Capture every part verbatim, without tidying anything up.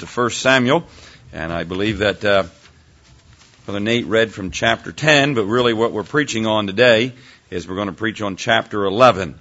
to First Samuel, and I believe that uh, Brother Nate read from chapter ten, but really what we're preaching on today is we're going to preach on chapter eleven.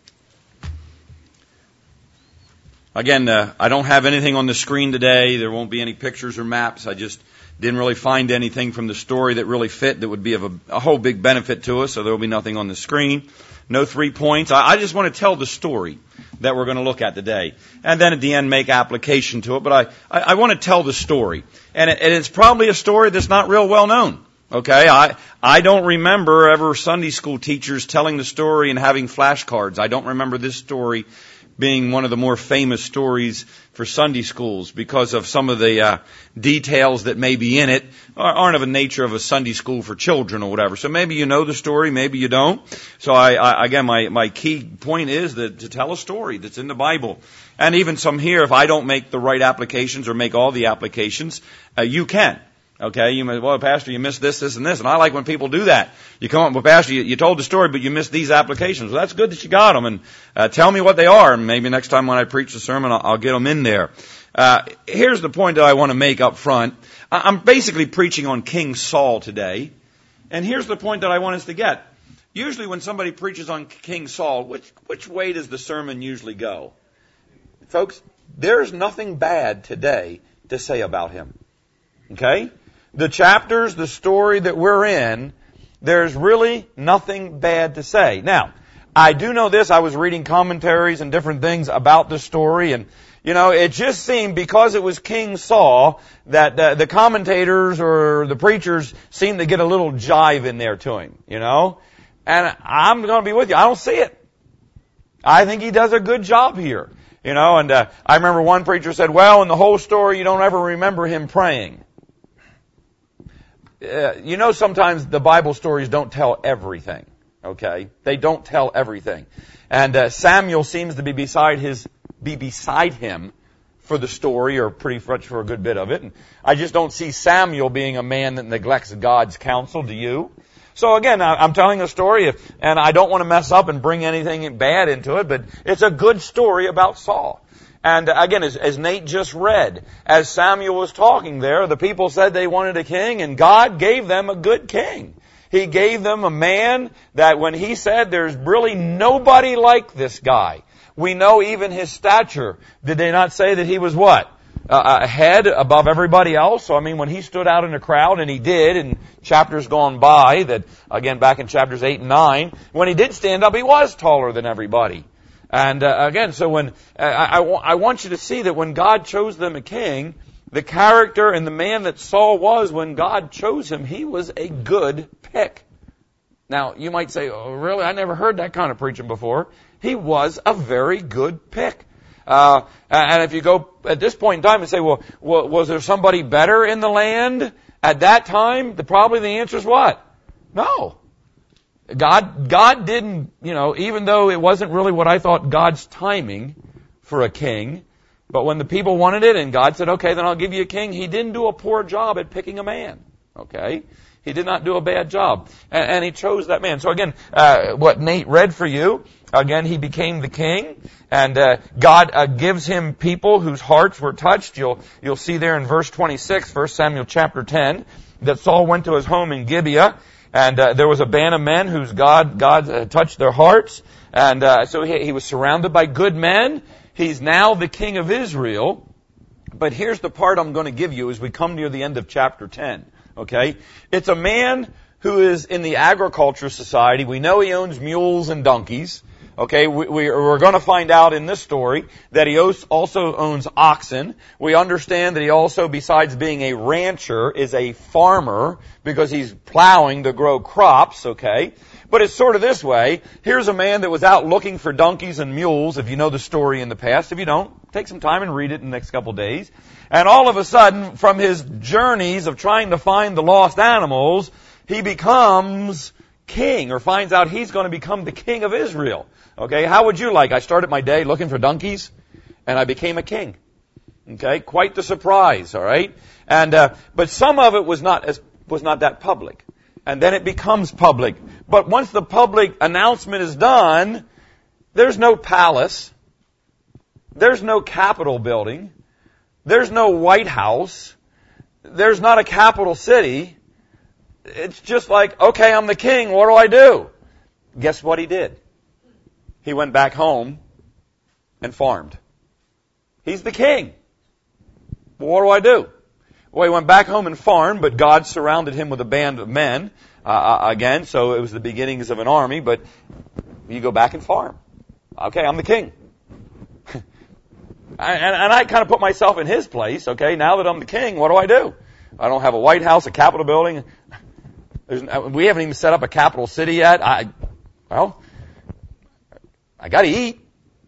Again, uh, I don't have anything on the screen today. There won't be any pictures or maps. I just didn't really find anything from the story that really fit that would be of a, a whole big benefit to us, so there will be nothing on the screen. No three points. I, I just want to tell the story that we're going to look at today. And then at the end make application to it. But I, I, I want to tell the story. And, it, and it's probably a story that's not real well known. Okay? I, I don't remember ever Sunday school teachers telling the story and having flashcards. I don't remember this story being one of the more famous stories for Sunday schools because of some of the uh, details that may be in it aren't of a nature of a Sunday school for children or whatever. So maybe you know the story, maybe you don't. So I, I again, my, my key point is that to tell a story that's in the Bible. And even some here, if I don't make the right applications or make all the applications, uh, you can. Okay, you may, well, Pastor, you missed this, this, and this. And I like when people do that. You come up, well, Pastor, you, you told the story, but you missed these applications. Well, that's good that you got them. And uh, tell me what they are. And maybe next time when I preach the sermon, I'll, I'll get them in there. Uh, here's the point that I want to make up front. I, I'm basically preaching on King Saul today. And here's the point that I want us to get. Usually when somebody preaches on King Saul, which, which way does the sermon usually go? Folks, there's nothing bad today to say about him. Okay? The chapters, the story that we're in, there's really nothing bad to say. Now, I do know this. I was reading commentaries and different things about the story, and, you know, it just seemed because it was King Saul that uh, the commentators or the preachers seemed to get a little jive in there to him, you know. And I'm going to be with you. I don't see it. I think he does a good job here, you know. And uh, I remember one preacher said, well, in the whole story, you don't ever remember him praying. Uh, you know, sometimes the Bible stories don't tell everything, okay? They don't tell everything. And uh, Samuel seems to be beside his, be beside him for the story, or pretty much for a good bit of it. And I just don't see Samuel being a man that neglects God's counsel, do you? So again, I'm telling a story, if, and I don't want to mess up and bring anything bad into it, but it's a good story about Saul. And again, as, as Nate just read, as Samuel was talking there, the people said they wanted a king, and God gave them a good king. He gave them a man that when he said there's really nobody like this guy. We know even his stature. Did they not say that he was what? Uh, a head above everybody else? So I mean, when he stood out in a crowd, and he did in chapters gone by, that again back in chapters eight and nine, when he did stand up, he was taller than everybody. And uh, again, so when uh, I, I, I want you to see that when God chose them a king, the character and the man that Saul was when God chose him, he was a good pick. Now, you might say, oh, really? I never heard that kind of preaching before. He was a very good pick. Uh, and if you go at this point in time and say, well, was there somebody better in the land at that time? The, probably the answer is what? No. God, God didn't, you know, even though it wasn't really what I thought God's timing for a king, but when the people wanted it and God said, okay, then I'll give you a king, he didn't do a poor job at picking a man. Okay? He did not do a bad job. And, and he chose that man. So again, uh, what Nate read for you, again, he became the king, and uh, God uh, gives him people whose hearts were touched. You'll, you'll see there in verse twenty-six, First Samuel chapter ten, that Saul went to his home in Gibeah. And uh, there was a band of men whose God God uh, touched their hearts. And uh, so he, he was surrounded by good men. He's now the king of Israel. But here's the part I'm going to give you as we come near the end of chapter ten. Okay? It's a man who is in the agriculture society. We know he owns mules and donkeys. Okay, we, we, we're going to find out in this story that he also owns oxen. We understand that he also, besides being a rancher, is a farmer because he's plowing to grow crops, okay? But it's sort of this way. Here's a man that was out looking for donkeys and mules, if you know the story in the past. If you don't, take some time and read it in the next couple of days. And all of a sudden, from his journeys of trying to find the lost animals, he becomes king, or finds out he's going to become the king of Israel. Okay, how would you like? I started my day looking for donkeys, and I became a king. Okay, quite the surprise. All right, and uh, but some of it was not as was not that public, and then it becomes public. But once the public announcement is done, there's no palace, there's no Capitol building, There's no White House. There's not a capital city. It's just like, okay, I'm the king. What do I do? Guess what he did? He went back home and farmed. He's the king. Well, what do I do? Well, he went back home and farmed, but God surrounded him with a band of men, uh, again, so it was the beginnings of an army, but you go back and farm. Okay, I'm the king. and, and I kind of put myself in his place, okay, now that I'm the king, what do I do? I don't have a White House, a Capitol building. There's, we haven't even set up a capital city yet. I, well, I gotta eat.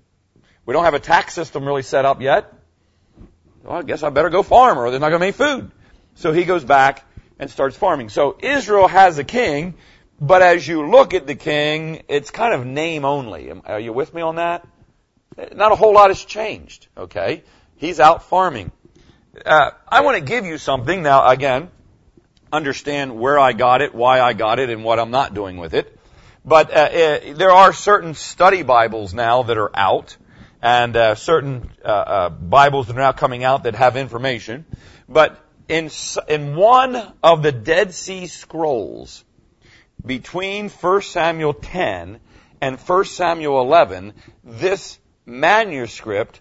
We don't have a tax system really set up yet. Well, I guess I better go farm or there's not going to be any food. So he goes back and starts farming. So Israel has a king, but as you look at the king, it's kind of name only. Are you with me on that? Not a whole lot has changed, okay? He's out farming. Uh, I want to give you something. Now, again, understand where I got it, why I got it, and what I'm not doing with it. But uh, uh, there are certain study Bibles now that are out. And uh, certain uh, uh, Bibles that are now coming out that have information. But in in one of the Dead Sea Scrolls, between First Samuel ten and First Samuel eleven, this manuscript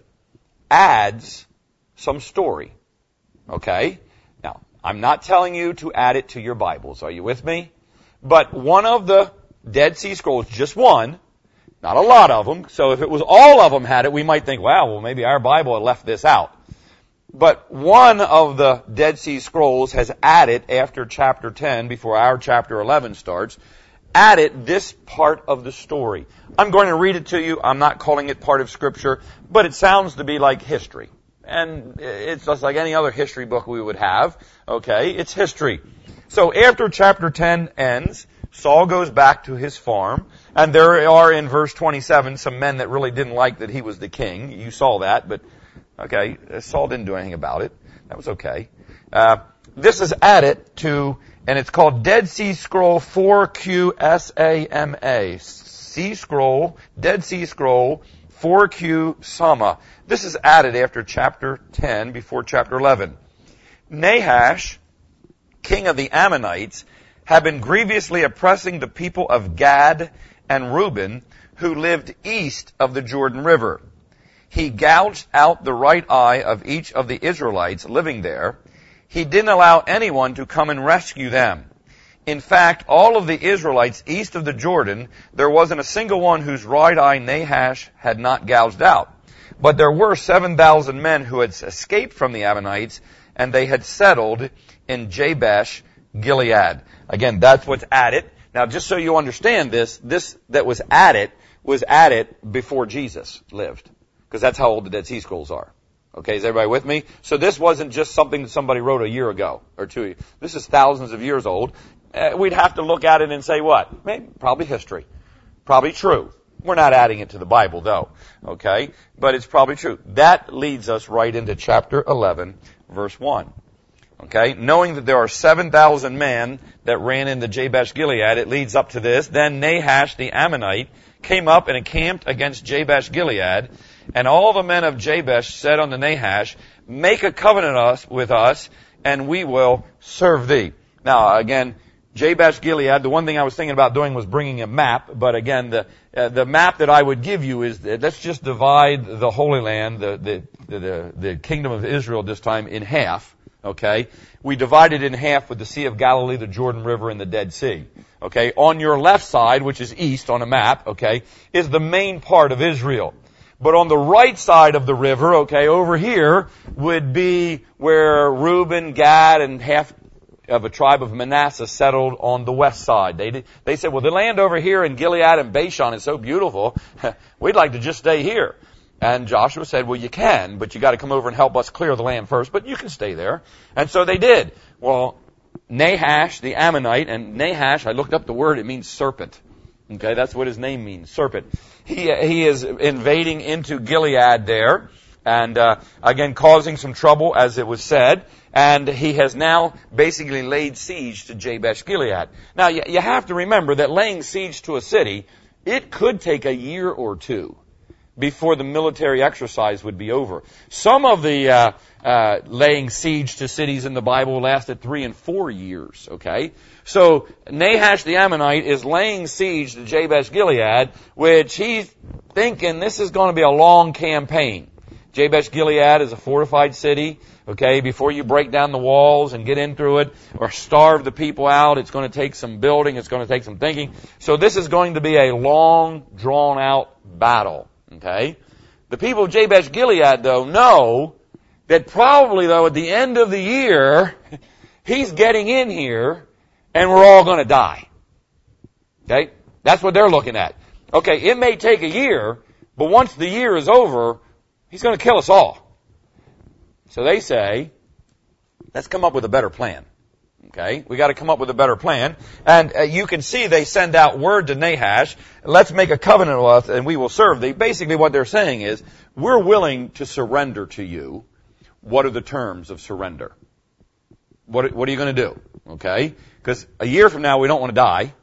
adds some story. Okay? Now, I'm not telling you to add it to your Bibles. Are you with me? But one of the Dead Sea Scrolls, just one, not a lot of them. So if it was all of them had it, we might think, wow, well, maybe our Bible had left this out. But one of the Dead Sea Scrolls has added, after chapter ten, before our chapter eleven starts, added this part of the story. I'm going to read it to you. I'm not calling it part of Scripture, but it sounds to be like history. And it's just like any other history book we would have. Okay, it's history. So after chapter ten ends, Saul goes back to his farm, and there are in verse twenty-seven some men that really didn't like that he was the king. You saw that, but okay, Saul didn't do anything about it. That was okay. Uh, this is added to, and it's called Dead Sea Scroll four Q S A M A. Sea Scroll, Dead Sea Scroll four Q Sama. This is added after chapter ten, before chapter eleven. Nahash, king of the Ammonites, had been grievously oppressing the people of Gad and Reuben, who lived east of the Jordan River. He gouged out the right eye of each of the Israelites living there. He didn't allow anyone to come and rescue them. In fact, all of the Israelites east of the Jordan, there wasn't a single one whose right eye Nahash had not gouged out. But there were seven thousand men who had escaped from the Ammonites, and they had settled in Jabesh Gilead. Again, that's what's added. Now, just so you understand this, this that was added was added before Jesus lived. Because that's how old the Dead Sea Scrolls are. Okay, is everybody with me? So this wasn't just something that somebody wrote a year ago or two. This is thousands of years old. Uh, we'd have to look at it and say what? Maybe, probably history. Probably true. We're not adding it to the Bible, though. Okay? But it's probably true. That leads us right into chapter eleven, verse one. Okay? Knowing that there are seven thousand men that ran into Jabesh Gilead, it leads up to this. Then Nahash the Ammonite came up and encamped against Jabesh Gilead, and all the men of Jabesh said unto Nahash, make a covenant us, with us, and we will serve thee. Now, again, Jabesh Gilead, the one thing I was thinking about doing was bringing a map, but again, the uh, the map that I would give you is, that let's just divide the Holy Land, the, the, the, the kingdom of Israel this time, in half, okay? We divide it in half with the Sea of Galilee, the Jordan River, and the Dead Sea. Okay, on your left side, which is east on a map, okay, is the main part of Israel. But on the right side of the river, okay, over here would be where Reuben, Gad, and half of a tribe of Manasseh settled on the west side. They did, they said, well, the land over here in Gilead and Bashan is so beautiful, we'd like to just stay here. And Joshua said, well, you can, but you got to come over and help us clear the land first, but you can stay there. And so they did. Well, Nahash, the Ammonite, and Nahash, I looked up the word, it means serpent. Okay, that's what his name means, serpent. He he is invading into Gilead there, and uh, again causing some trouble, as it was said. And he has now basically laid siege to Jabesh Gilead. Now, you, you have to remember that laying siege to a city, it could take a year or two. before the military exercise would be over. Some of the uh, uh, laying siege to cities in the Bible lasted three and four years, okay? So Nahash the Ammonite is laying siege to Jabesh-Gilead, which he's thinking this is going to be a long campaign. Jabesh-Gilead is a fortified city, okay? Before you break down the walls and get in through it or starve the people out, it's going to take some building, it's going to take some thinking. So this is going to be a long, drawn-out battle. Okay? The people of Jabesh-Gilead, though, know that probably, though, at the end of the year, he's getting in here, and we're all going to die. Okay? That's what they're looking at. Okay, it may take a year, but once the year is over, he's going to kill us all. So they say, let's come up with a better plan. Okay, we got to come up with a better plan. And uh, you can see they send out word to Nahash, let's make a covenant with us and we will serve thee. Basically what they're saying is, we're willing to surrender to you. What are the terms of surrender? What, what are you going to do? Okay, because a year from now we don't want to die.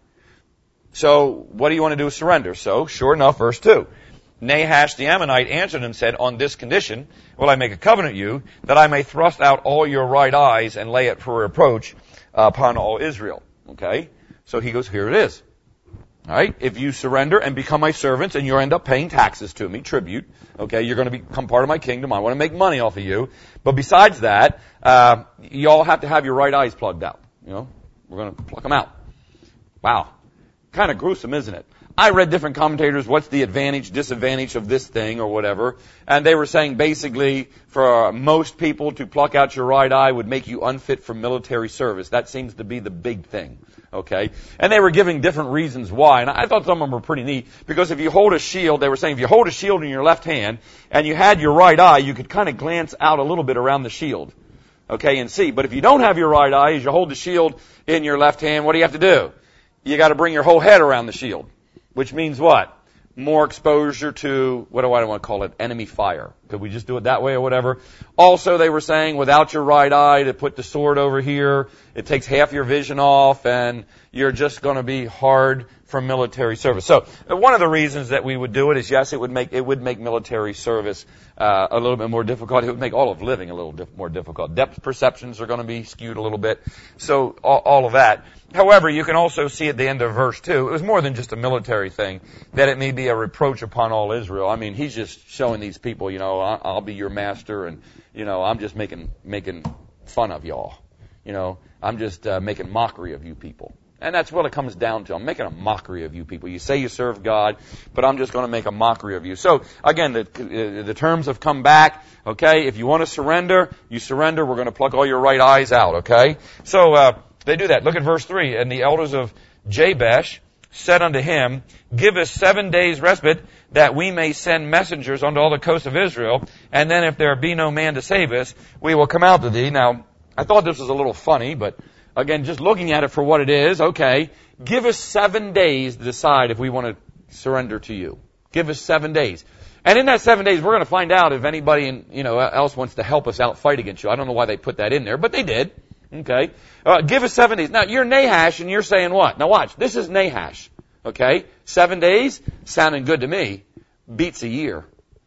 So what do you want to do with surrender? So, sure enough, verse two. Nahash the Ammonite answered and said, on this condition will I make a covenant with you, that I may thrust out all your right eyes and lay it for reproach upon all Israel. Okay? So he goes, here it is. Alright? If you surrender and become my servants and you end up paying taxes to me, tribute, okay, you're going to become part of my kingdom. I want to make money off of you. But besides that, uh, you all have to have your right eyes plugged out. You know? We're going to pluck them out. Wow. Kind of gruesome, isn't it? I read different commentators, what's the advantage, disadvantage of this thing or whatever, and they were saying basically for most people to pluck out your right eye would make you unfit for military service. That seems to be the big thing, okay? And they were giving different reasons why, and I thought some of them were pretty neat, because if you hold a shield, they were saying if you hold a shield in your left hand and you had your right eye, you could kind of glance out a little bit around the shield, okay, and see. But if you don't have your right eye, as you hold the shield in your left hand, what do you have to do? You got to bring your whole head around the shield. Which means what? More exposure to, what do I want to call it, enemy fire. Could we just do it that way or whatever? Also, they were saying without your right eye to put the sword over here, it takes half your vision off and you're just going to be hard for military service. So one of the reasons that we would do it is, yes, it would make it would make military service uh, a little bit more difficult. It would make all of living a little dif- more difficult. Depth perceptions are going to be skewed a little bit. So all, all of that. However, you can also see at the end of verse two, it was more than just a military thing, that it may be a reproach upon all Israel. I mean, he's just showing these people, you know, I'll be your master and, you know, I'm just making making fun of y'all. You know, I'm just uh, making mockery of you people. And that's what it comes down to. I'm making a mockery of you people. You say you serve God, but I'm just going to make a mockery of you. So, again, the, the terms have come back. Okay, if you want to surrender, you surrender. We're going to pluck all your right eyes out. Okay? So, uh, they do that. Look at verse three. And the elders of Jabesh said unto him, give us seven days respite, that we may send messengers unto all the coasts of Israel. And then if there be no man to save us, we will come out to thee. Now, I thought this was a little funny, but again, just looking at it for what it is, okay, give us seven days to decide if we want to surrender to you. Give us seven days. And in that seven days, we're going to find out if anybody in, you know, else wants to help us out fight against you. I don't know why they put that in there, but they did. Okay. Uh, give us seven days. Now, you're Nahash, and you're saying what? Now, watch. This is Nahash. Okay. Seven days, sounding good to me, beats a year.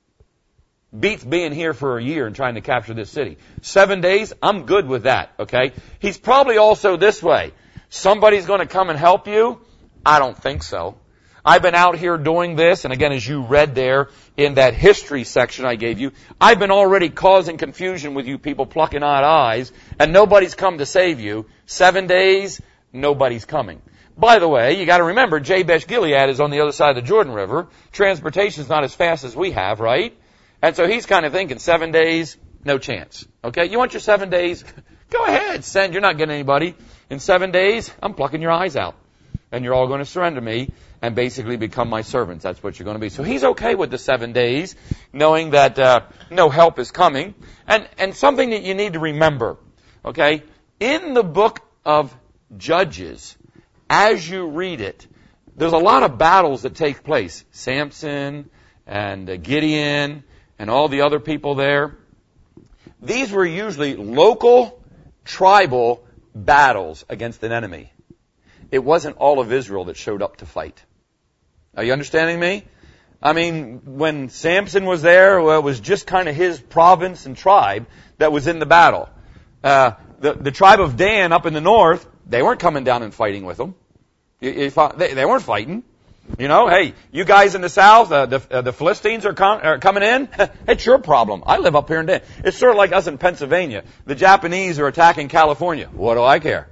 Beats being here for a year and trying to capture this city. Seven days, I'm good with that, okay? He's probably also this way. Somebody's going to come and help you? I don't think so. I've been out here doing this, and again, as you read there in that history section I gave you, I've been already causing confusion with you people plucking out eyes, and nobody's come to save you. Seven days, nobody's coming. By the way, you got to remember, Jabesh-Gilead is on the other side of the Jordan River. Transportation's not as fast as we have, right? And so he's kind of thinking, seven days, no chance. Okay, you want your seven days? Go ahead, send. You're not getting anybody. In seven days, I'm plucking your eyes out. And you're all going to surrender me and basically become my servants. That's what you're going to be. So he's okay with the seven days, knowing that uh, no help is coming. And, and something that you need to remember, okay, in the book of Judges, as you read it, there's a lot of battles that take place. Samson and uh, Gideon and all the other people there. These were usually local, tribal battles against an enemy. It wasn't all of Israel that showed up to fight. Are you understanding me? I mean, when Samson was there, well, it was just kind of his province and tribe that was in the battle. Uh, the, the tribe of Dan up in the north, they weren't coming down and fighting with them. You, you, they, they weren't fighting. You know, hey, you guys in the south, uh, the, uh, the Philistines are, com- are coming in. It's your problem. I live up here in Dan. It's sort of like us in Pennsylvania. The Japanese are attacking California. What do I care?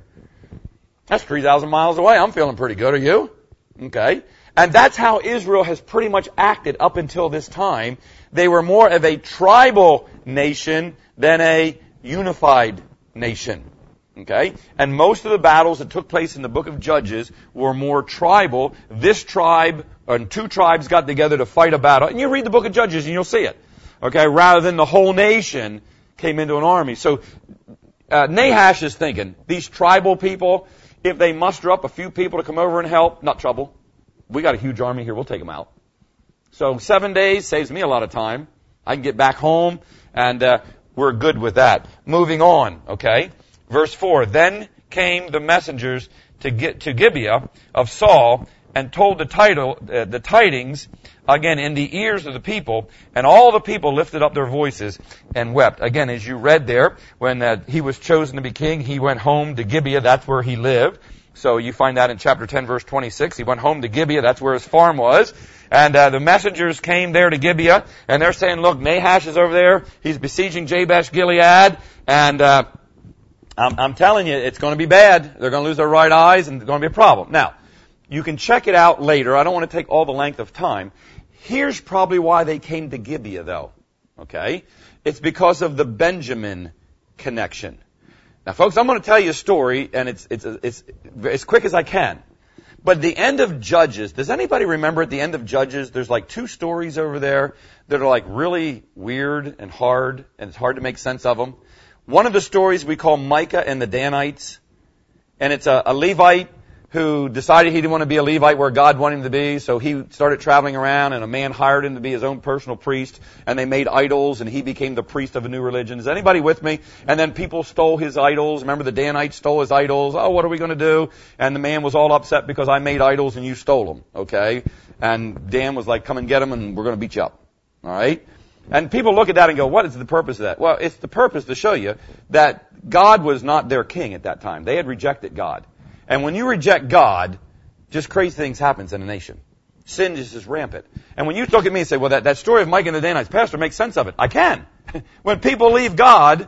That's three thousand miles away. I'm feeling pretty good. Are you? Okay. And that's how Israel has pretty much acted up until this time. They were more of a tribal nation than a unified nation. Okay? And most of the battles that took place in the book of Judges were more tribal. This tribe, and two tribes got together to fight a battle. And you read the book of Judges and you'll see it. Okay? Rather than the whole nation came into an army. So, uh, Nahash is thinking, these tribal people, if they muster up a few people to come over and help, not trouble. We got a huge army here. We'll take them out. So seven days saves me a lot of time. I can get back home, and uh, we're good with that. Moving on, okay? Verse four, then came the messengers to get to Gibeah of Saul and told the title, uh, the tidings, again, in the ears of the people, and all the people lifted up their voices and wept. Again, as you read there, when uh, he was chosen to be king, he went home to Gibeah. That's where he lived. So you find that in chapter ten, verse twenty-six. He went home to Gibeah. That's where his farm was. And uh, the messengers came there to Gibeah, and they're saying, look, Nahash is over there. He's besieging Jabesh Gilead, and uh, I'm, I'm telling you, it's going to be bad. They're going to lose their right eyes, and it's going to be a problem. Now, you can check it out later. I don't want to take all the length of time. Here's probably why they came to Gibeah, though. Okay? It's because of the Benjamin connection. Now, folks, I'm going to tell you a story, and it's it's it's as quick as I can. But at the end of Judges, does anybody remember at the end of Judges, there's like two stories over there that are like really weird and hard, and it's hard to make sense of them. One of the stories we call Micah and the Danites, and it's a, a Levite who decided he didn't want to be a Levite where God wanted him to be, so he started traveling around, and a man hired him to be his own personal priest, and they made idols, and he became the priest of a new religion. Is anybody with me? And then people stole his idols. Remember, the Danites stole his idols. Oh, what are we going to do? And the man was all upset because I made idols and you stole them, okay? And Dan was like, come and get them, and we're going to beat you up, all right? And people look at that and go, what is the purpose of that? Well, it's the purpose to show you that God was not their king at that time. They had rejected God. And when you reject God, just crazy things happens in a nation. Sin just is rampant. And when you look at me and say, well, that, that story of Micah and the Danites, Pastor, makes sense of it. I can. When people leave God,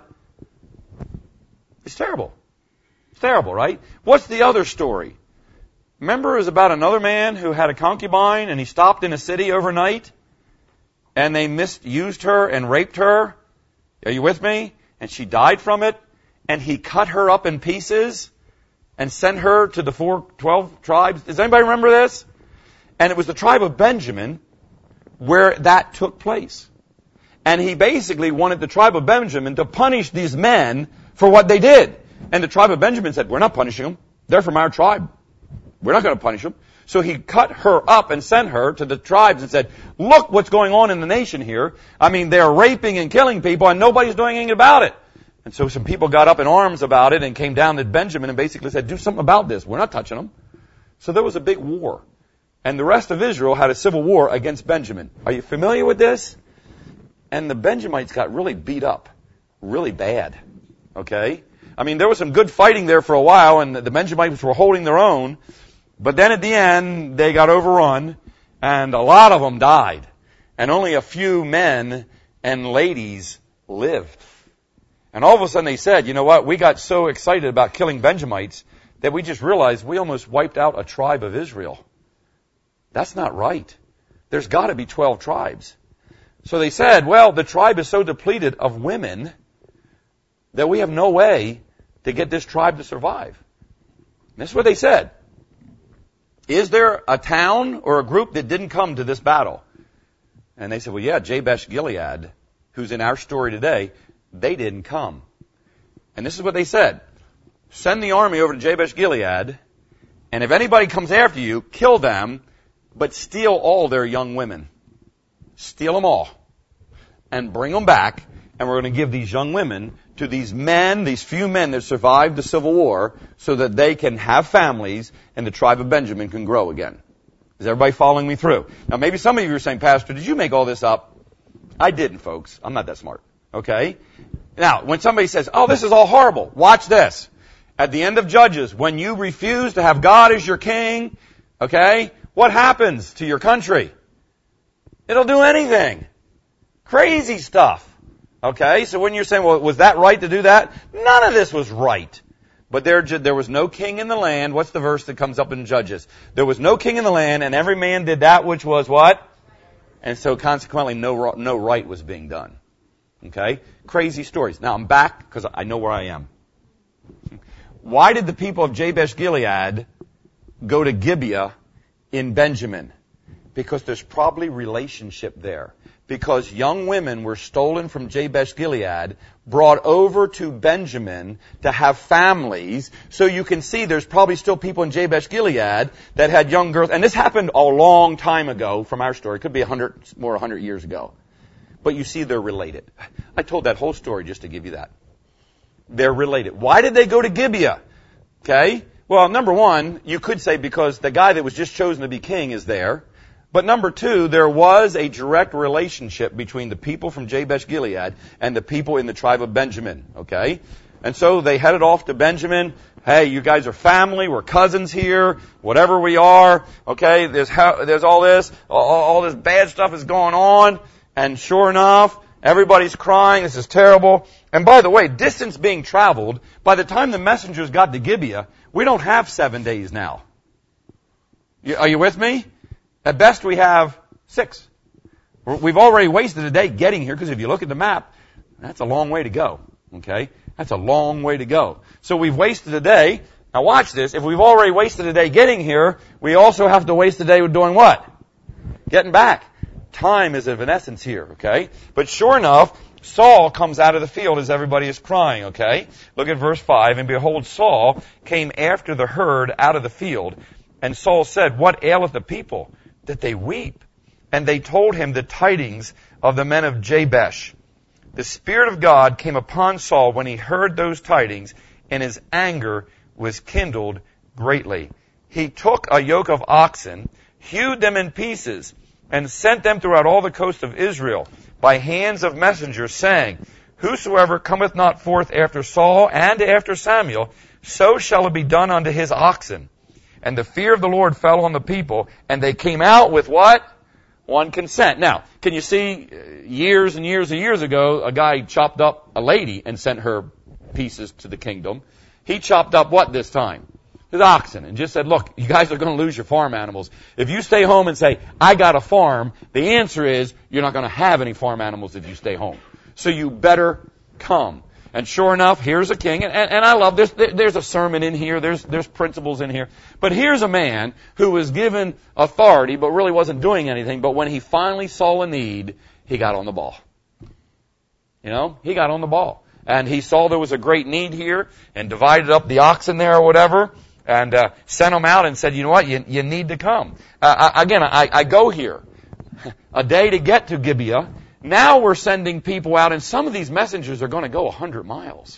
it's terrible. It's terrible, right? What's the other story? Remember, it was about another man who had a concubine, and he stopped in a city overnight, and they misused her and raped her. Are you with me? And she died from it, and he cut her up in pieces and sent her to the four, twelve tribes. Does anybody remember this? And it was the tribe of Benjamin where that took place. And he basically wanted the tribe of Benjamin to punish these men for what they did. And the tribe of Benjamin said, we're not punishing them. They're from our tribe. We're not going to punish them. So he cut her up and sent her to the tribes and said, look what's going on in the nation here. I mean, they're raping and killing people and nobody's doing anything about it. And so some people got up in arms about it and came down to Benjamin and basically said, do something about this. We're not touching them. So there was a big war. And the rest of Israel had a civil war against Benjamin. Are you familiar with this? And the Benjamites got really beat up. Really bad. Okay? I mean, there was some good fighting there for a while, and the Benjamites were holding their own. But then at the end, they got overrun, and a lot of them died. And only a few men and ladies lived. And all of a sudden they said, you know what, we got so excited about killing Benjamites that we just realized we almost wiped out a tribe of Israel. That's not right. There's got to be twelve tribes. So they said, well, the tribe is so depleted of women that we have no way to get this tribe to survive. And this is what they said. Is there a town or a group that didn't come to this battle? And they said, well, yeah, Jabesh Gilead, who's in our story today, they didn't come. And this is what they said. Send the army over to Jabesh Gilead, and if anybody comes after you, kill them, but steal all their young women. Steal them all. And bring them back, and we're going to give these young women to these men, these few men that survived the Civil War, so that they can have families and the tribe of Benjamin can grow again. Is everybody following me through? Now, maybe some of you are saying, Pastor, did you make all this up? I didn't, folks. I'm not that smart. Okay? Now, when somebody says, oh, this is all horrible, watch this. At the end of Judges, when you refuse to have God as your king, okay, what happens to your country? It'll do anything. Crazy stuff. Okay? So when you're saying, well, was that right to do that? None of this was right. But there, there was no king in the land. What's the verse that comes up in Judges? There was no king in the land, and every man did that which was what? And so consequently, no, no right was being done. Okay? Crazy stories. Now I'm back because I know where I am. Why did the people of Jabesh Gilead go to Gibeah in Benjamin? Because there's probably relationship there. Because young women were stolen from Jabesh Gilead, brought over to Benjamin to have families. So you can see there's probably still people in Jabesh Gilead that had young girls. And this happened a long time ago from our story. It could be a hundred, more a hundred years ago. But you see they're related. I told that whole story just to give you that. They're related. Why did they go to Gibeah? Okay? Well, number one, you could say because the guy that was just chosen to be king is there. But number two, there was a direct relationship between the people from Jabesh Gilead and the people in the tribe of Benjamin. Okay? And so they headed off to Benjamin. Hey, you guys are family. We're cousins here. Whatever we are. Okay? There's how, there's all this. All, all this bad stuff is going on. And sure enough, everybody's crying. This is terrible. And by the way, distance being traveled, by the time the messengers got to Gibeah, we don't have seven days now. You, are you with me? At best, we have six. We've already wasted a day getting here, because if you look at the map, that's a long way to go. Okay? That's a long way to go. So we've wasted a day. Now watch this. If we've already wasted a day getting here, we also have to waste a day doing what? Getting back. Time is of an essence here, okay? But sure enough, Saul comes out of the field as everybody is crying, okay? Look at verse five. And behold, Saul came after the herd out of the field. And Saul said, what aileth the people, that they weep? And they told him the tidings of the men of Jabesh. The Spirit of God came upon Saul when he heard those tidings, and his anger was kindled greatly. He took a yoke of oxen, hewed them in pieces, and sent them throughout all the coast of Israel by hands of messengers, saying, whosoever cometh not forth after Saul and after Samuel, so shall it be done unto his oxen. And the fear of the Lord fell on the people, and they came out with what? One consent. Now, can you see, years and years and years ago, a guy chopped up a lady and sent her pieces to the kingdom. He chopped up what this time? His oxen, and just said, look, you guys are going to lose your farm animals. If you stay home and say, I got a farm, the answer is you're not going to have any farm animals if you stay home. So you better come. And sure enough, here's a king, and, and, and I love this. There's a sermon in here. There's, there's principles in here. But here's a man who was given authority, but really wasn't doing anything. But when he finally saw a need, he got on the ball. You know, he got on the ball. And he saw there was a great need here, and divided up the oxen there or whatever, and uh, sent them out and said, you know what, you, you need to come. Uh, I, again, I, I go here. A day to get to Gibeah. Now we're sending people out, and some of these messengers are going to go a hundred miles.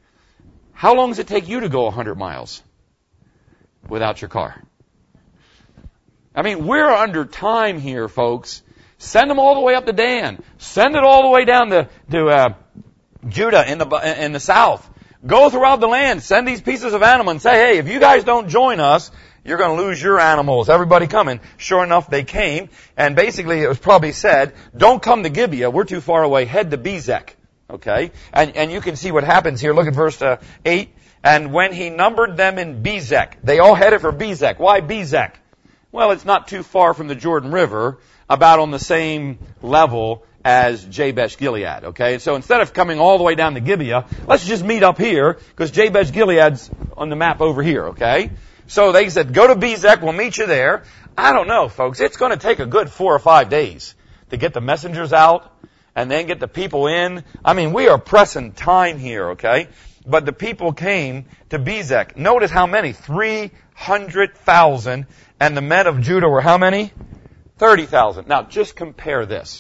How long does it take you to go a hundred miles without your car? I mean, we're under time here, folks. Send them all the way up to Dan. Send it all the way down to, to uh, Judah in the in the south. Go throughout the land. Send these pieces of animal and say, hey, if you guys don't join us, you're going to lose your animals. Everybody coming. Sure enough, they came. And basically, it was probably said, don't come to Gibeah. We're too far away. Head to Bezek. Okay? And, and you can see what happens here. Look at verse uh, eight. And when he numbered them in Bezek, they all headed for Bezek. Why Bezek? Well, it's not too far from the Jordan River, about on the same level as Jabesh Gilead. Okay? So instead of coming all the way down to Gibeah, let's just meet up here, because Jabesh Gilead's on the map over here. Okay? So they said, go to Bezek, we'll meet you there. I don't know, folks. It's going to take a good four or five days to get the messengers out and then get the people in. I mean, we are pressing time here, okay? But the people came to Bezek. Notice how many? three hundred thousand. And the men of Judah were how many? thirty thousand. Now, just compare this.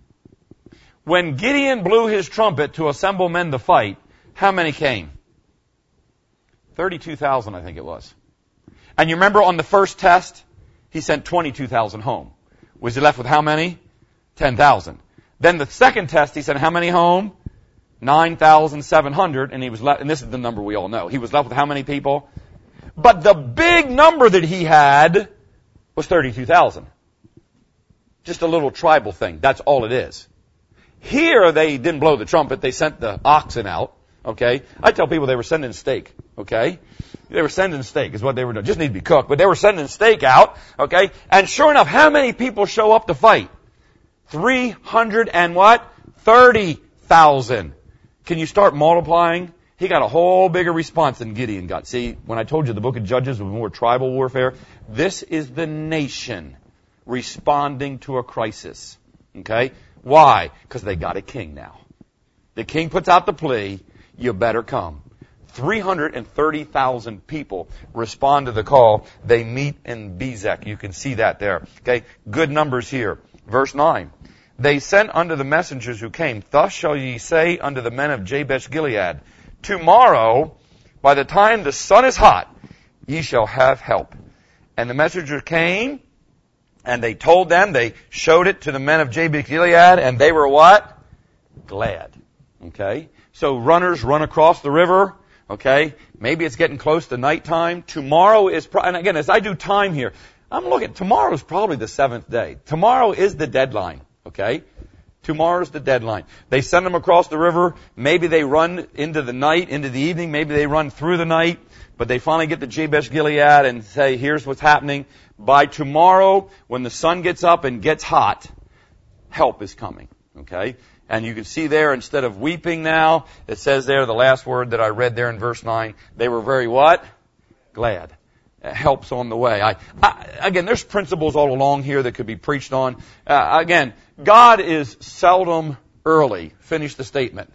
When Gideon blew his trumpet to assemble men to fight, how many came? thirty-two thousand, I think it was. And you remember on the first test, He sent twenty-two thousand home. Was he left with how many? ten thousand. Then the second test, he sent how many home? nine thousand seven hundred, and he was left, and this is the number we all know. He was left with how many people? But the big number that he had was thirty-two thousand. Just a little tribal thing. That's all it is. Here, they didn't blow the trumpet. They sent the oxen out. Okay? I tell people they were sending steak. Okay? They were sending steak is what they were doing. Just need to be cooked. But they were sending steak out. Okay? And sure enough, how many people show up to fight? three hundred and what? thirty thousand. Can you start multiplying? He got a whole bigger response than Gideon got. See, when I told you the book of Judges was more tribal warfare, this is the nation responding to a crisis. Okay? Why? Because they got a king now. The king puts out the plea, you better come. three hundred thirty thousand people respond to the call. They meet in Bezek. You can see that there. Okay? Good numbers here. Verse nine. They sent unto the messengers who came, thus shall ye say unto the men of Jabesh Gilead, tomorrow, by the time the sun is hot, ye shall have help. And the messenger came, and they told them, they showed it to the men of Jabesh Gilead, and they were what? Glad. Okay? So runners run across the river. Okay? Maybe it's getting close to nighttime. Tomorrow is, pro- and again, as I do time here, I'm looking, tomorrow is probably the seventh day. Tomorrow is the deadline. Okay? Tomorrow's the deadline. They send them across the river. Maybe they run into the night, into the evening. Maybe they run through the night. But they finally get to Jabesh Gilead and say, here's what's happening. By tomorrow, when the sun gets up and gets hot, help is coming. Okay? And you can see there, instead of weeping now, it says there, the last word that I read there in verse nine, they were very what? Glad. Help's on the way. I, I, again, there's principles all along here that could be preached on. Uh, again, God is seldom early. Finish the statement.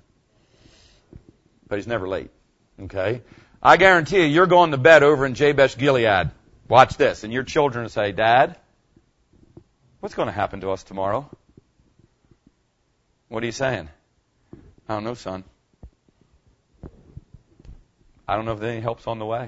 But He's never late. Okay? I guarantee you, you're going to bed over in Jabesh Gilead. Watch this. And your children will say, Dad, what's going to happen to us tomorrow? What are you saying? I don't know, son. I don't know if any help's on the way.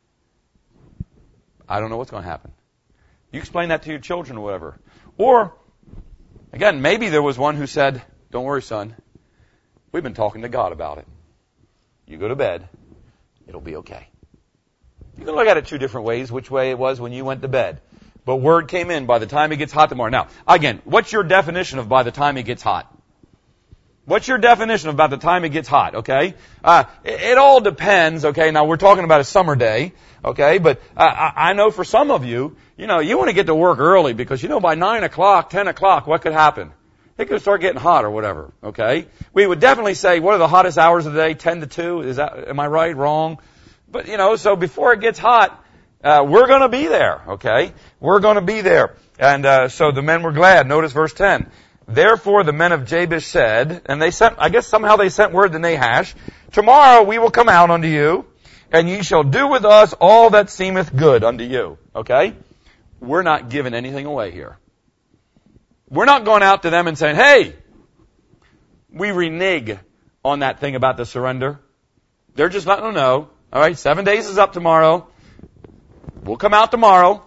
I don't know what's going to happen. You explain that to your children or whatever. Or, again, maybe there was one who said, don't worry, son. We've been talking to God about it. You go to bed. It'll be okay. You can look at it two different ways, which way it was when you went to bed. But word came in by the time it gets hot tomorrow. Now, again, what's your definition of by the time it gets hot? What's your definition of about the time it gets hot, okay? Uh, it, it all depends, okay? Now, we're talking about a summer day, okay? But uh, I, I know for some of you, you know, you want to get to work early because, you know, by nine o'clock, ten o'clock, what could happen? It could start getting hot or whatever, okay? We would definitely say, what are the hottest hours of the day? ten to two? Is that, am I right? Wrong? But, you know, so before it gets hot, uh, we're going to be there, okay? We're going to be there. And uh, so the men were glad. Notice verse ten. Therefore the men of Jabesh said, and they sent, I guess somehow they sent word to Nahash, tomorrow we will come out unto you, and ye shall do with us all that seemeth good unto you. Okay? We're not giving anything away here. We're not going out to them and saying, hey, we renege on that thing about the surrender. They're just letting them know, all right, seven days is up tomorrow. We'll come out tomorrow.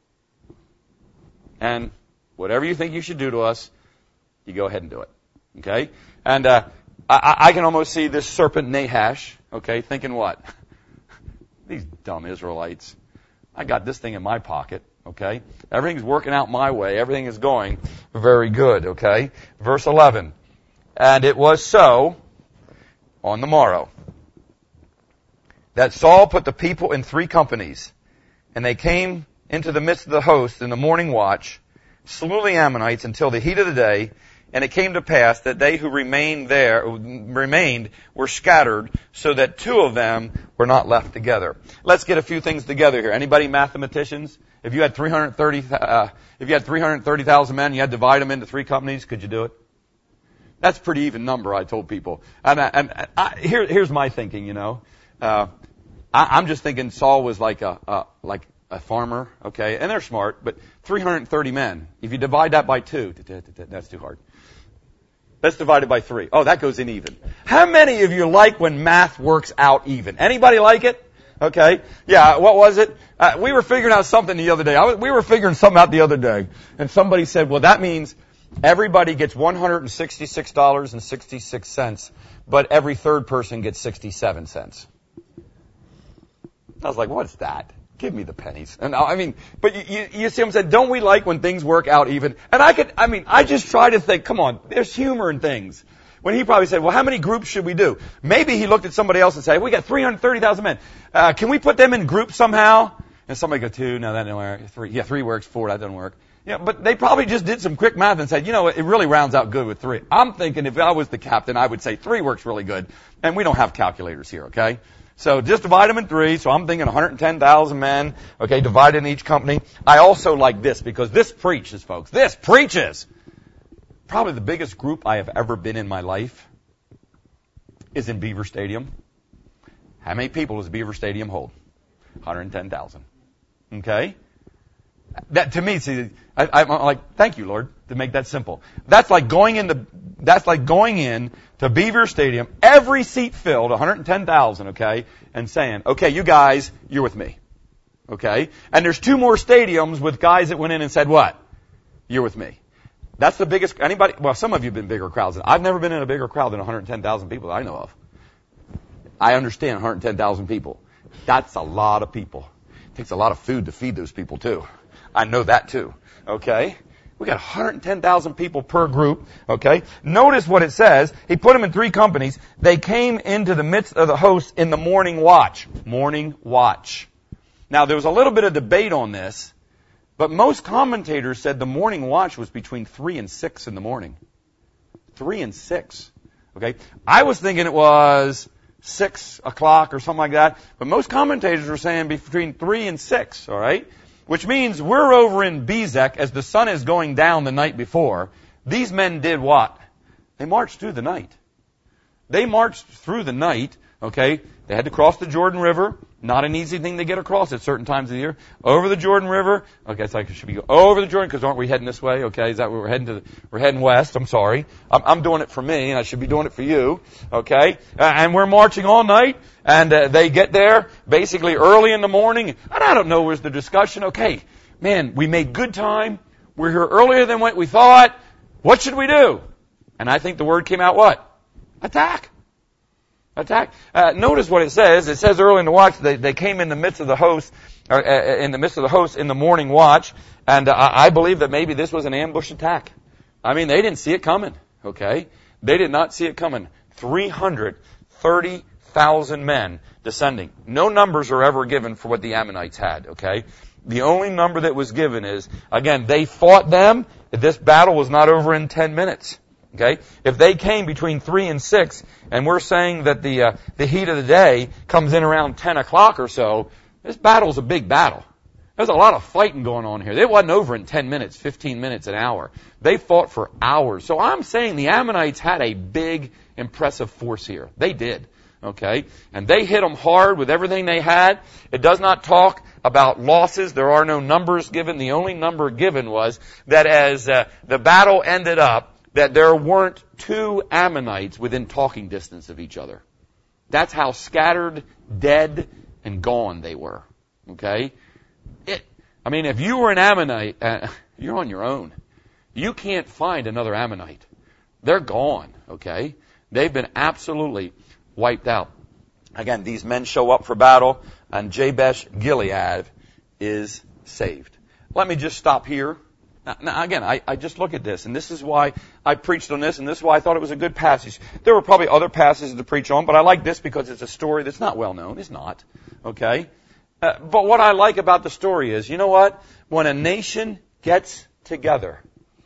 And whatever you think you should do to us, you go ahead and do it. Okay? And uh, I, I can almost see this serpent Nahash, okay, thinking what? These dumb Israelites. I got this thing in my pocket, okay? Everything's working out my way. Everything is going very good, okay? Verse eleven. And it was so on the morrow that Saul put the people in three companies, and they came into the midst of the host in the morning watch, slew the Ammonites until the heat of the day. And it came to pass that they who remained there, remained, were scattered, so that two of them were not left together. Let's get a few things together here. Anybody mathematicians? If you had three hundred thirty, uh, if you had three hundred thirty thousand men, you had to divide them into three companies, could you do it? That's a pretty even number, I told people. And, I, and I, here, here's my thinking, you know. Uh, I, I'm just thinking Saul was like a, a like a farmer, okay, and they're smart, but three hundred thirty men. If you divide that by two, that's too hard. Let's divide it by three. Oh, that goes in even. How many of you like when math works out even? Anybody like it? Okay? Yeah, what was it? Uh, we were figuring out something the other day. I was, we were figuring something out the other day. And somebody said, well, that means everybody gets one hundred sixty-six dollars and sixty-six cents, but every third person gets sixty-seven cents. I was like, what's that? Give me the pennies. And I mean, but you, you, you see what I'm saying? Don't we like when things work out even? And I could, I mean, I just try to think, come on, there's humor in things. When he probably said, well, how many groups should we do? Maybe he looked at somebody else and said, we got three hundred thirty thousand men. Uh, can we put them in groups somehow? And somebody go, two, no, that didn't work. Three, yeah, three works, four, that doesn't work. Yeah, but they probably just did some quick math and said, you know, it really rounds out good with three. I'm thinking if I was the captain, I would say three works really good. And we don't have calculators here, okay? So just divide them in three. So I'm thinking one hundred ten thousand men, okay, divided in each company. I also like this because this preaches, folks. This preaches. Probably the biggest group I have ever been in my life is in Beaver Stadium. How many people does Beaver Stadium hold? one hundred ten thousand. Okay? That to me, see, I, I'm like, thank you, Lord, to make that simple. That's like going in the, that's like going in to Beaver Stadium, every seat filled, one hundred ten thousand, okay, and saying, okay, you guys, you're with me, okay? And there's two more stadiums with guys that went in and said, what? You're with me. That's the biggest, anybody, well, some of you have been bigger crowds. I've never been in a bigger crowd than one hundred ten thousand people that I know of. I understand one hundred ten thousand people. That's a lot of people. It takes a lot of food to feed those people, too. I know that, too. Okay? We got one hundred ten thousand people per group. Okay? Notice what it says. He put them in three companies. They came into the midst of the host in the morning watch. Morning watch. Now, there was a little bit of debate on this, but most commentators said the morning watch was between three and six in the morning. Three and six. Okay? I was thinking it was six o'clock or something like that, but most commentators were saying between three and six, all right? Which means we're over in Bezek as the sun is going down the night before. These men did what? They marched through the night. They marched through the night, okay? They had to cross the Jordan River. Not an easy thing to get across at certain times of the year. Over the Jordan River. Okay, it's like it should be over the Jordan, because aren't we heading this way? Okay, is that where we're heading to? The, we're heading west. I'm sorry. I'm, I'm doing it for me, and I should be doing it for you. Okay, uh, and we're marching all night, and uh, they get there basically early in the morning. And I don't know where's the discussion. Okay, man, we made good time. We're here earlier than what we thought. What should we do? And I think the word came out what? Attack. Attack. Uh, notice what it says. It says early in the watch they, they came in the midst of the host, or, uh, in the midst of the host in the morning watch, and uh, I believe that maybe this was an ambush attack. I mean, they didn't see it coming. Okay, they did not see it coming. Three hundred thirty thousand men descending. No numbers are ever given for what the Ammonites had. Okay, the only number that was given is, again, they fought them. This battle was not over in ten minutes. Okay, if they came between three and six, and we're saying that the uh, the heat of the day comes in around ten o'clock or so, this battle's a big battle. There's a lot of fighting going on here. It wasn't over in ten minutes, fifteen minutes, an hour. They fought for hours. So I'm saying the Ammonites had a big, impressive force here. They did. Okay, and they hit them hard with everything they had. It does not talk about losses. There are no numbers given. The only number given was that as uh, the battle ended up, that there weren't two Ammonites within talking distance of each other. That's how scattered, dead, and gone they were. Okay? It, I mean, if you were an Ammonite, uh, you're on your own. You can't find another Ammonite. They're gone. Okay? They've been absolutely wiped out. Again, these men show up for battle, and Jabesh Gilead is saved. Let me just stop here. Now, now again, I, I just look at this, and this is why I preached on this, and this is why I thought it was a good passage. There were probably other passages to preach on, but I like this because it's a story that's not well known. It's not. Okay? Uh, but what I like about the story is, you know what? When a nation gets together,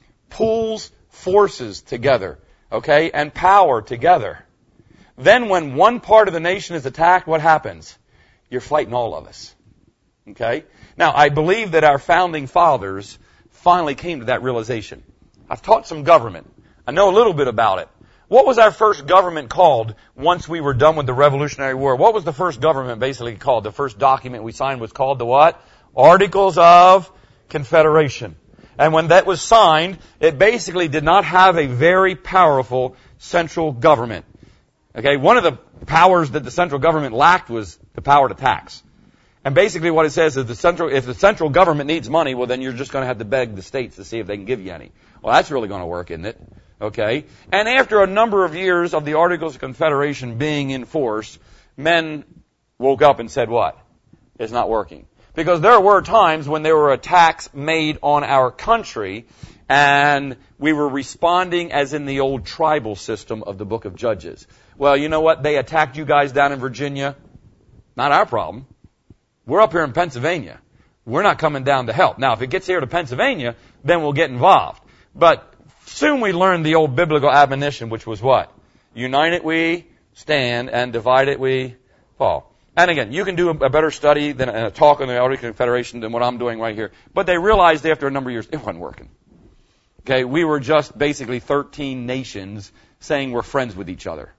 pulls forces together, okay, and power together, then when one part of the nation is attacked, what happens? You're fighting all of us. Okay? Now, I believe that our founding fathers finally came to that realization. I've taught some government. I know a little bit about it. What was our first government called once we were done with the Revolutionary War? What was the first government basically called? The first document we signed was called the what? Articles of Confederation. And when that was signed, it basically did not have a very powerful central government. Okay, one of the powers that the central government lacked was the power to tax. And basically what it says is the central, if the central government needs money, well then you're just going to have to beg the states to see if they can give you any. Well, that's really going to work, isn't it? Okay. And after a number of years of the Articles of Confederation being in force, men woke up and said what? It's not working. Because there were times when there were attacks made on our country, and we were responding as in the old tribal system of the book of Judges. Well, you know what? They attacked you guys down in Virginia. Not our problem. We're up here in Pennsylvania. We're not coming down to help. Now, if it gets here to Pennsylvania, then we'll get involved. But soon we learned the old biblical admonition, which was what? United we stand, and divided we fall. And again, you can do a better study than a talk on the Articles of Confederation than what I'm doing right here. But they realized after a number of years, it wasn't working. Okay, we were just basically thirteen nations saying we're friends with each other.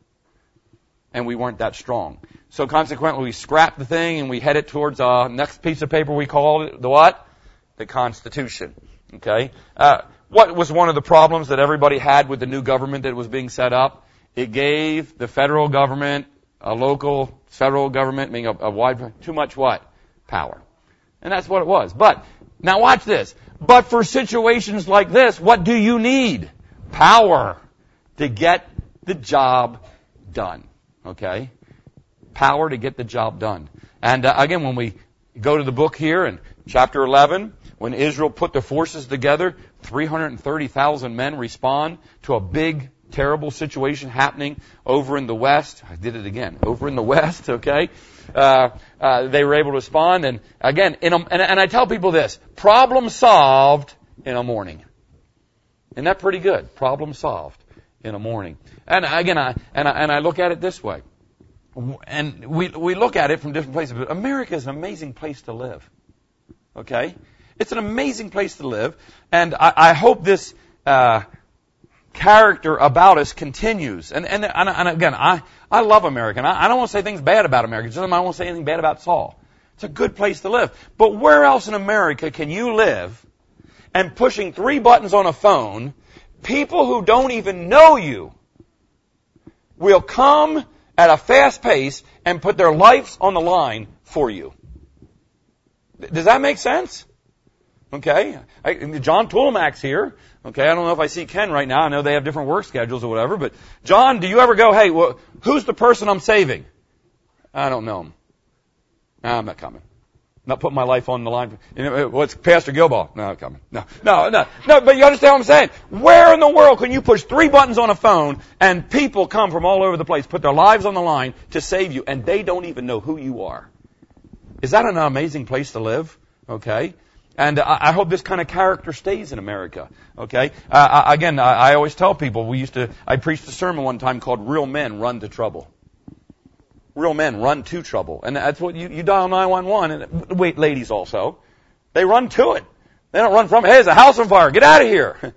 And we weren't that strong. So consequently, we scrapped the thing and we headed towards our next piece of paper we called it, the what? The Constitution. Okay? Uh, what was one of the problems that everybody had with the new government that was being set up? It gave the federal government, a local federal government, meaning a, a wide, too much what? Power. And that's what it was. But, now watch this. But for situations like this, what do you need? Power to get the job done. Okay? Power to get the job done. And uh, again, when we go to the book here in chapter eleven, when Israel put their forces together, three hundred thirty thousand men respond to a big, terrible situation happening over in the west. I did it again. Over in the west, okay? Uh, uh, they were able to respond. And again, in a, and, and I tell people this, problem solved in a morning. Isn't that pretty good? Problem solved in a morning. And again, I, and I, and I look at it this way. And we, we look at it from different places. But America is an amazing place to live. Okay? It's an amazing place to live. And I, I hope this, uh, character about us continues. And, and, and, and again, I, I love America. And I, I don't want to say things bad about America. Just I don't want to say anything bad about Saul. It's a good place to live. But where else in America can you live and pushing three buttons on a phone, people who don't even know you will come at a fast pace and put their lives on the line for you? Does that make sense? Okay. I, John Toolmack's here. Okay. I don't know if I see Ken right now. I know they have different work schedules or whatever. But John, do you ever go, hey, well, who's the person I'm saving? I don't know him. No, I'm not coming. I'm not putting my life on the line. You know, what's Pastor Gilball? No, I'm coming. No, no, no, no. But you understand what I'm saying? Where in the world can you push three buttons on a phone and people come from all over the place, put their lives on the line to save you, and they don't even know who you are? Is that an amazing place to live? Okay. And I hope this kind of character stays in America. Okay. Uh, again, I always tell people, we used to, I preached a sermon one time called Real Men Run to Trouble. Real men run to trouble. And that's what you, you dial nine one one, and wait, ladies also. They run to it. They don't run from it. Hey, there's a house on fire. Get out of here.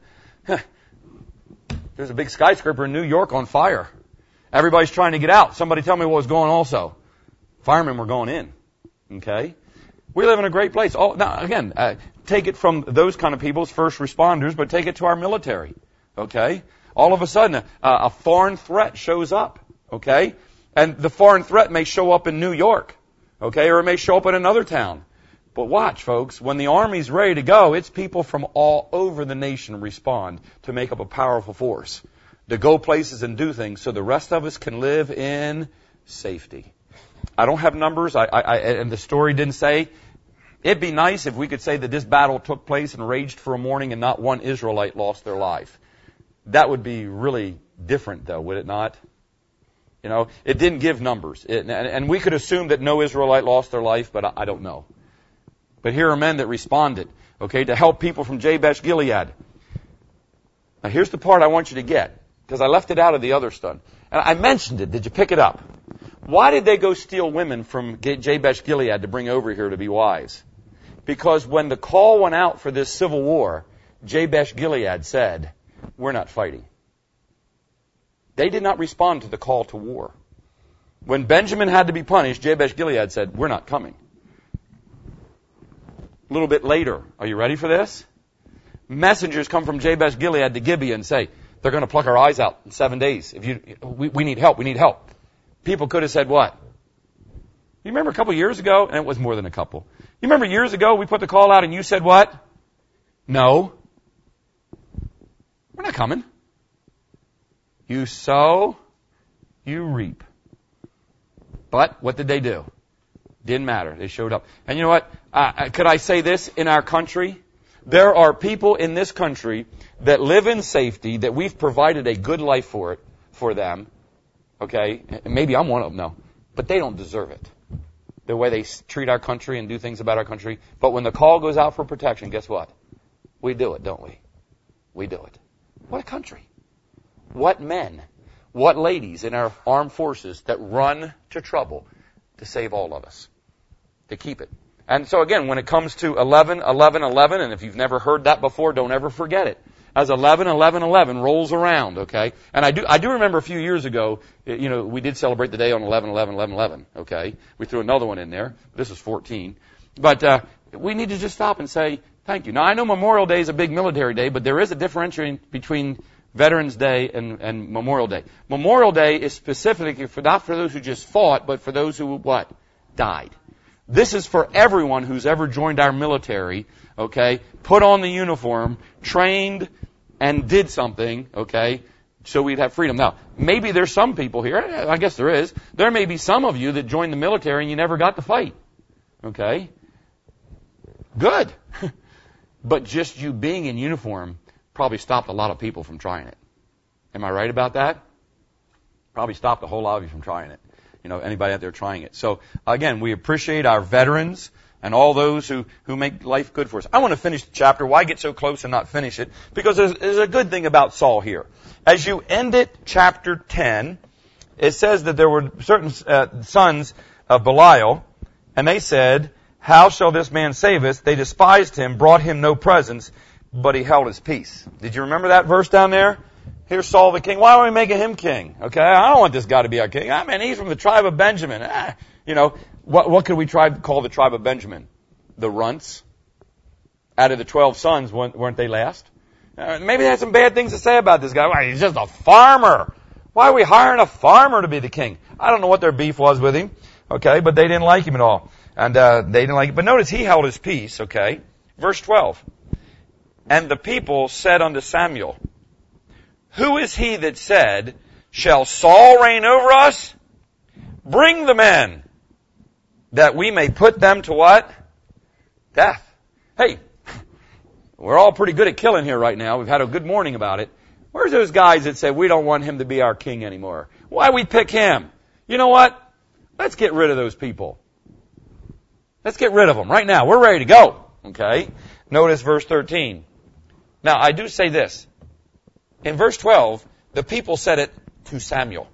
There's a big skyscraper in New York on fire. Everybody's trying to get out. Somebody tell me what was going on also. Firemen were going in. Okay. We live in a great place. Oh, now, again, uh, take it from those kind of people's first responders, but take it to our military. Okay? All of a sudden, a, a foreign threat shows up. Okay? And the foreign threat may show up in New York. Okay? Or it may show up in another town. But watch, folks, when the army's ready to go, it's people from all over the nation respond to make up a powerful force, to go places and do things so the rest of us can live in safety. I don't have numbers, I, I, and the story didn't say. It'd be nice if we could say that this battle took place and raged for a morning and not one Israelite lost their life. That would be really different, though, would it not? You know, it didn't give numbers. It, and, and we could assume that no Israelite lost their life, but I, I don't know. But here are men that responded, okay, to help people from Jabesh Gilead. Now, here's the part I want you to get, because I left it out of the other stuff. And I mentioned it. Did you pick it up? Why did they go steal women from Jabesh Gilead to bring over here to be wives? Because when the call went out for this civil war, Jabesh Gilead said, we're not fighting. They did not respond to the call to war. When Benjamin had to be punished, Jabesh Gilead said, we're not coming. A little bit later, are you ready for this? Messengers come from Jabesh Gilead to Gibeah and say, they're going to pluck our eyes out in seven days. If you, we, we need help, we need help. people could have said what? You remember a couple years ago, and it was more than a couple. You remember years ago we put the call out and you said what? No. We're not coming. You sow, you reap. But what did they do? Didn't matter. They showed up. And you know what? Uh, could I say this in our country? There are people in this country that live in safety, that we've provided a good life for it, for them. Okay? Maybe I'm one of them, no. But they don't deserve it. The way they treat our country and do things about our country. But when the call goes out for protection, guess what? We do it, don't we? We do it. What a country. What men, what ladies in our armed forces that run to trouble to save all of us, to keep it. And so again, when it comes to eleven, eleven, eleven, and if you've never heard that before, don't ever forget it. As eleven, eleven, eleven rolls around, okay? And I do, I do remember a few years ago, you know, we did celebrate the day on eleven, eleven, eleven, eleven, okay? We threw another one in there. This is fourteen. But, uh, we need to just stop and say, thank you. Now, I know Memorial Day is a big military day, but there is a differentiation between Veterans Day and, and Memorial Day. Memorial Day is specifically for, not for those who just fought, but for those who, what? Died. This is for everyone who's ever joined our military, okay? Put on the uniform, trained, and did something, okay? So we'd have freedom. Now, maybe there's some people here, I guess there is, there may be some of you that joined the military and you never got to fight, okay? Good. But just you being in uniform probably stopped a lot of people from trying it. Am I right about that? Probably stopped a whole lot of you from trying it. You know, anybody out there trying it. So, again, we appreciate our veterans and all those who, who make life good for us. I want to finish the chapter. Why get so close and not finish it? Because there's, there's a good thing about Saul here. As you end it, chapter ten, it says that there were certain uh, sons of Belial, and they said, how shall this man save us? They despised him, brought him no presents, but he held his peace. Did you remember that verse down there? Here's Saul the king. Why are we making him king? Okay, I don't want this guy to be our king. I mean, he's from the tribe of Benjamin. Ah, you know, what what could we try call the tribe of Benjamin? The runts. Out of the twelve sons, weren't they last? Uh, maybe they had some bad things to say about this guy. Why, he's just a farmer. Why are we hiring a farmer to be the king? I don't know what their beef was with him. Okay, but they didn't like him at all. And uh, they didn't like it. But notice he held his peace, okay? Verse twelve. And the people said unto Samuel, who is he that said, shall Saul reign over us? Bring the men, that we may put them to what? Death. Hey, we're all pretty good at killing here right now. We've had a good morning about it. Where's those guys that say we don't want him to be our king anymore? Why we pick him? You know what? Let's get rid of those people. Let's get rid of them right now. We're ready to go. Okay? Notice verse thirteen. Now, I do say this. In verse twelve, the people said it to Samuel.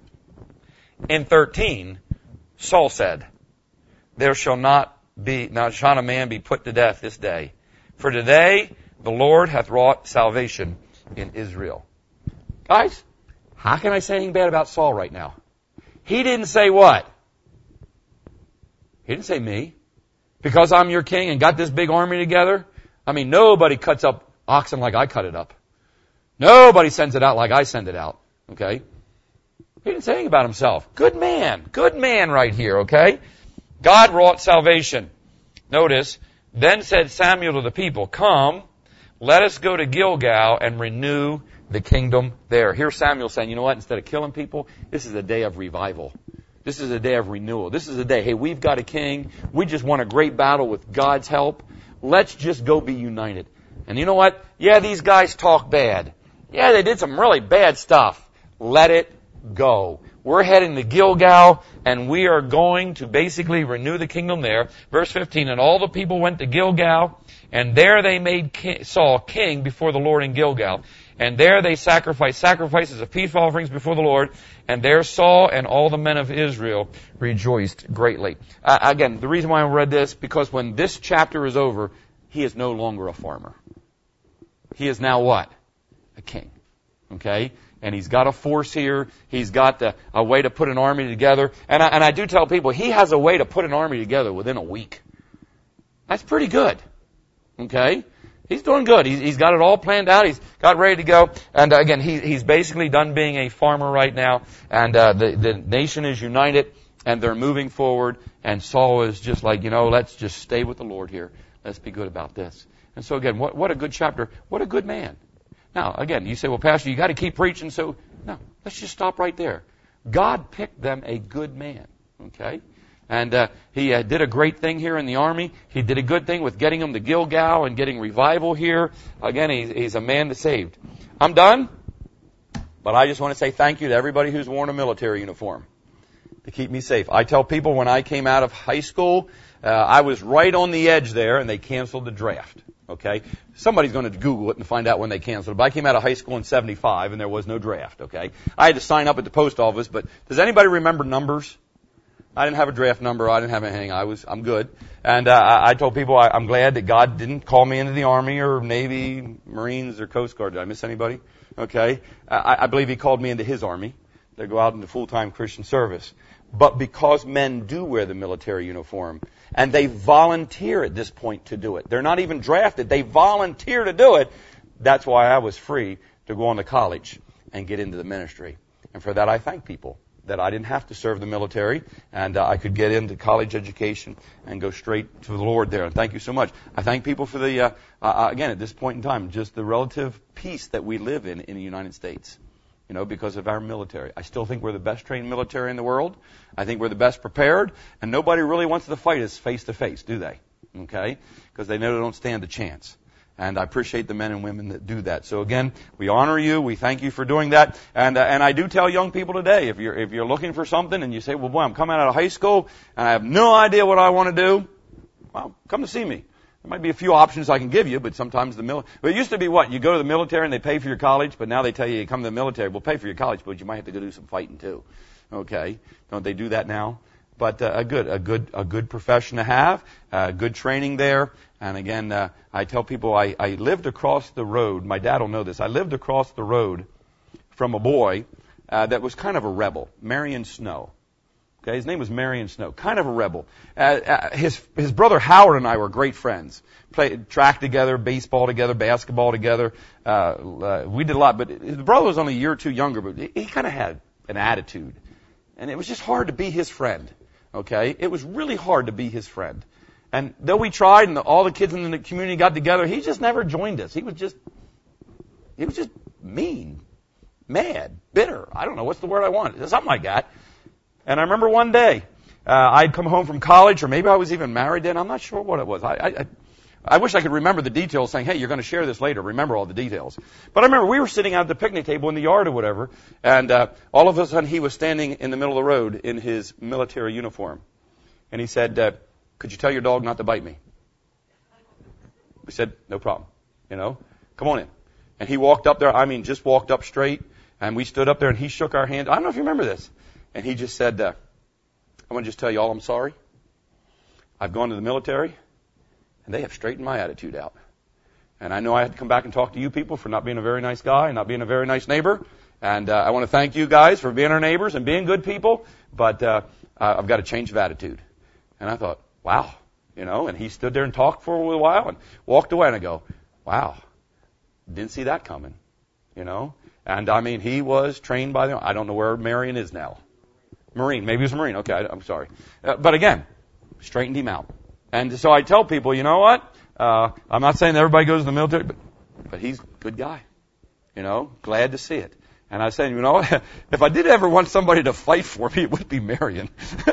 In thirteen, Saul said, there shall not be, now shall a man be put to death this day. For today the Lord hath wrought salvation in Israel. Guys, how can I say anything bad about Saul right now? He didn't say what? He didn't say me. Because I'm your king and got this big army together. I mean, nobody cuts up oxen like I cut it up. Nobody sends it out like I send it out. Okay? He didn't say anything about himself. Good man. Good man right here, okay? God wrought salvation. Notice, then said Samuel to the people, come, let us go to Gilgal and renew the kingdom there. Here's Samuel saying, you know what? Instead of killing people, this is a day of revival. This is a day of renewal. This is a day, hey, we've got a king. We just won a great battle with God's help. Let's just go be united. And you know what? Yeah, these guys talk bad. Yeah, they did some really bad stuff. Let it go. We're heading to Gilgal, and we are going to basically renew the kingdom there. Verse fifteen, and all the people went to Gilgal, and there they made king, Saul king before the Lord in Gilgal. And there they sacrificed sacrifices of peace offerings before the Lord. And there Saul and all the men of Israel rejoiced greatly. Uh, again, the reason why I read this, because when this chapter is over, he is no longer a farmer. He is now what? A king. Okay? And he's got a force here. He's got the, a way to put an army together. And I, and I do tell people, he has a way to put an army together within a week. That's pretty good. Okay? He's doing good. He's, he's got it all planned out. He's got ready to go. And uh, again, he, he's basically done being a farmer right now. And uh, the, the nation is united, and they're moving forward. And Saul is just like, you know, let's just stay with the Lord here. Let's be good about this. And so again, what, what a good chapter. What a good man. Now, again, you say, well, Pastor, you got to keep preaching. So, no, let's just stop right there. God picked them a good man. Okay? And uh, he uh, did a great thing here in the army. He did a good thing with getting them to Gilgal and getting revival here. Again, he's, he's a man that saved. I'm done, but I just want to say thank you to everybody who's worn a military uniform to keep me safe. I tell people when I came out of high school, uh, I was right on the edge there, and they canceled the draft. Okay? Somebody's going to Google it and find out when they canceled it. But I came out of high school in seventy-five, and there was no draft. Okay? I had to sign up at the post office, but does anybody remember numbers? I didn't have a draft number. I didn't have anything. I was, I'm good. And uh, I, I told people I, I'm glad that God didn't call me into the Army or Navy, Marines, or Coast Guard. Did I miss anybody? Okay. I, I believe He called me into His Army to go out into full-time Christian service. But because men do wear the military uniform, and they volunteer at this point to do it. They're not even drafted. They volunteer to do it. That's why I was free to go on to college and get into the ministry. And for that, I thank people. That I didn't have to serve the military, and uh, I could get into college education and go straight to the Lord there. And thank you so much. I thank people for the, uh, uh, again, at this point in time, just the relative peace that we live in in the United States, you know, because of our military. I still think we're the best trained military in the world. I think we're the best prepared, and nobody really wants to fight us face to face, do they? Okay? Because they know they don't stand a chance. And I appreciate the men and women that do that. So again, we honor you. We thank you for doing that. And uh, and I do tell young people today, if you're if you're looking for something and you say, well, boy, I'm coming out of high school and I have no idea what I want to do, well, come to see me. There might be a few options I can give you, but sometimes the military. But it used to be what? You go to the military and they pay for your college, but now they tell you you come to the military, we'll pay for your college, but you might have to go do some fighting too. Okay? Don't they do that now? But uh, a good, a good, a good profession to have, uh, good training there. And again, uh, I tell people I, I lived across the road. My dad will know this. I lived across the road from a boy uh, that was kind of a rebel, Marion Snow. Okay, his name was Marion Snow, kind of a rebel. Uh, uh, his his brother Howard and I were great friends. Played track together, baseball together, basketball together. Uh, uh, we did a lot. But his brother was only a year or two younger, but he, he kind of had an attitude, and it was just hard to be his friend. Okay, it was really hard to be his friend. And though we tried, and all the kids in the community got together, he just never joined us. He was just, he was just mean, mad, bitter. I don't know what's the word I want. Something like that. And I remember one day, uh, I'd come home from college, or maybe I was even married then. I'm not sure what it was. I, I, I wish I could remember the details, saying, "Hey, you're going to share this later. Remember all the details." But I remember we were sitting out at the picnic table in the yard or whatever, and uh, all of a sudden he was standing in the middle of the road in his military uniform, and he said, Uh, could you tell your dog not to bite me? We said, no problem. You know, come on in. And he walked up there, I mean, just walked up straight, and we stood up there, and he shook our hands. I don't know if you remember this. And he just said, uh, I want to just tell you all I'm sorry. I've gone to the military, and they have straightened my attitude out. And I know I had to come back and talk to you people for not being a very nice guy and not being a very nice neighbor. And uh, I want to thank you guys for being our neighbors and being good people, but uh, I've got a change of attitude. And I thought, wow, you know, and he stood there and talked for a little while and walked away, and I go, wow, didn't see that coming, you know. And I mean, he was trained by them. I don't know where Marion is now. Marine, maybe he was a Marine. Okay, I, I'm sorry. Uh, but again, straightened him out. And so I tell people, you know what? Uh, I'm not saying that everybody goes to the military, but, but he's a good guy, you know, glad to see it. And I was saying, you know, if I did ever want somebody to fight for me, it would be Marion.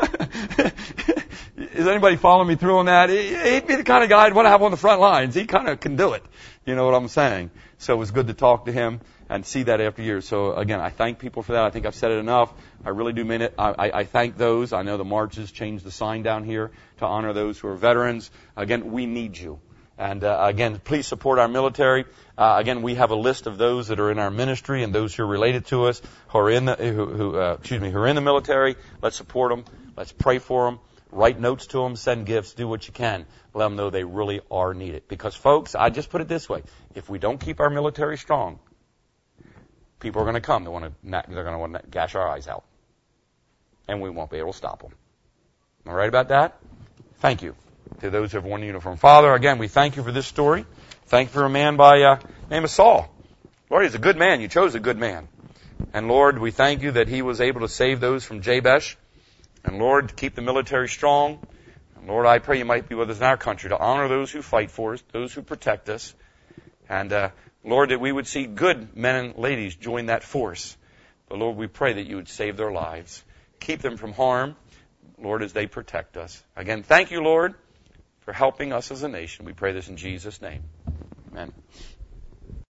Is anybody following me through on that? He'd be the kind of guy I'd want to have on the front lines. He kind of can do it. You know what I'm saying? So it was good to talk to him and see that after years. So again, I thank people for that. I think I've said it enough. I really do mean it. I, I, I thank those. I know the marches changed the sign down here to honor those who are veterans. Again, we need you. And uh, again, please support our military. Uh, again, we have a list of those that are in our ministry and those who are related to us who are in the who, who uh, excuse me who are in the military. Let's support them. Let's pray for them. Write notes to them. Send gifts. Do what you can. Let them know they really are needed. Because, folks, I just put it this way: if we don't keep our military strong, people are going to come. They want to. They're going to want to gash our eyes out, and we won't be able to stop them. Am I right about that? Thank you. to those who have worn the uniform. Father, again, we thank you for this story. Thank you for a man by uh, name of Saul. Lord, he's a good man. You chose a good man. And Lord, we thank you that he was able to save those from Jabesh. And Lord, keep the military strong. And Lord, I pray you might be with us in our country to honor those who fight for us, those who protect us. And uh, Lord, that we would see good men and ladies join that force. But Lord, we pray that you would save their lives. Keep them from harm, Lord, as they protect us. Again, thank you, Lord, for helping us as a nation. We pray this in Jesus' name. Amen.